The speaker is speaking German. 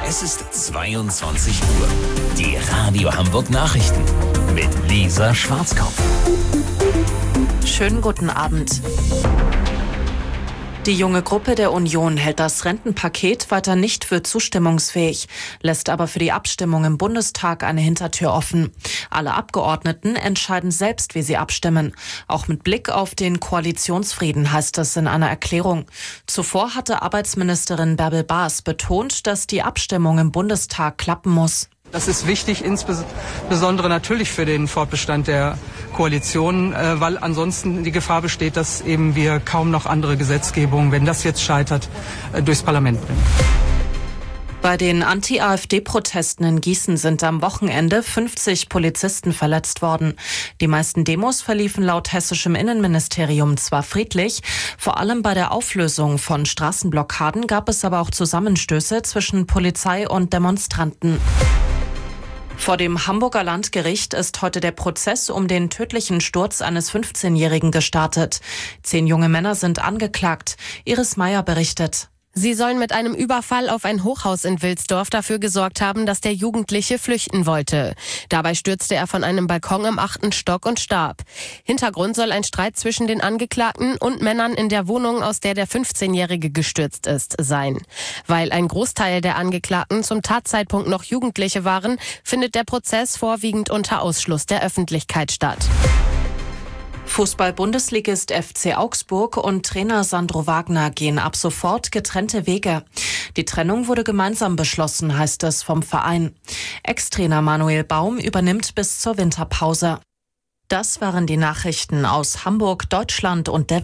Es ist 22 Uhr. Die Radio Hamburg Nachrichten mit Lisa Schwarzkopf. Schönen guten Abend. Die junge Gruppe der Union hält das Rentenpaket weiter nicht für zustimmungsfähig, lässt aber für die Abstimmung im Bundestag eine Hintertür offen. Alle Abgeordneten entscheiden selbst, wie sie abstimmen. Auch mit Blick auf den Koalitionsfrieden, heißt es in einer Erklärung. Zuvor hatte Arbeitsministerin Bärbel Baas betont, dass die Abstimmung im Bundestag klappen muss. Das ist wichtig, insbesondere natürlich für den Fortbestand der Koalition, weil ansonsten die Gefahr besteht, dass eben wir kaum noch andere Gesetzgebung, wenn das jetzt scheitert, durchs Parlament bringen. Bei den Anti-AfD-Protesten in Gießen sind am Wochenende 50 Polizisten verletzt worden. Die meisten Demos verliefen laut hessischem Innenministerium zwar friedlich, vor allem bei der Auflösung von Straßenblockaden gab es aber auch Zusammenstöße zwischen Polizei und Demonstranten. Vor dem Hamburger Landgericht ist heute der Prozess um den tödlichen Sturz eines 15-Jährigen gestartet. 10 junge Männer sind angeklagt. Iris Meyer berichtet. Sie sollen mit einem Überfall auf ein Hochhaus in Wilsdorf dafür gesorgt haben, dass der Jugendliche flüchten wollte. Dabei stürzte er von einem Balkon im 8. Stock und starb. Hintergrund soll ein Streit zwischen den Angeklagten und Männern in der Wohnung, aus der der 15-Jährige gestürzt ist, sein. Weil ein Großteil der Angeklagten zum Tatzeitpunkt noch Jugendliche waren, findet der Prozess vorwiegend unter Ausschluss der Öffentlichkeit statt. Fußball-Bundesligist FC Augsburg und Trainer Sandro Wagner gehen ab sofort getrennte Wege. Die Trennung wurde gemeinsam beschlossen, heißt es vom Verein. Ex-Trainer Manuel Baum übernimmt bis zur Winterpause. Das waren die Nachrichten aus Hamburg, Deutschland und der